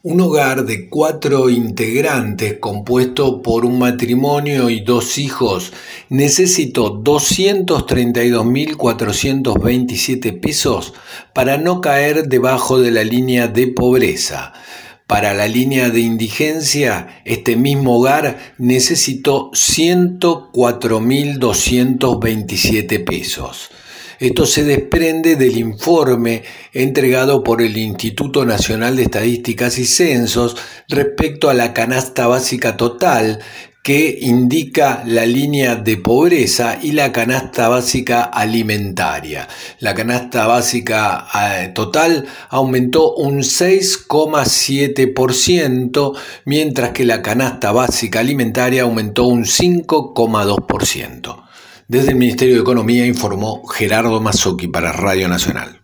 Un hogar de 4 integrantes compuesto por un matrimonio y 2 hijos necesitó 232.427 pesos para no caer debajo de la línea de pobreza. Para la línea de indigencia, este mismo hogar necesitó 104.227 pesos. Esto se desprende del informe entregado por el Instituto Nacional de Estadísticas y Censos respecto a la canasta básica total, que indica la línea de pobreza, y la canasta básica alimentaria. La canasta básica total aumentó un 6,7%, mientras que la canasta básica alimentaria aumentó un 5,2%. Desde el Ministerio de Economía informó Gerardo Mazzocchi para Radio Nacional.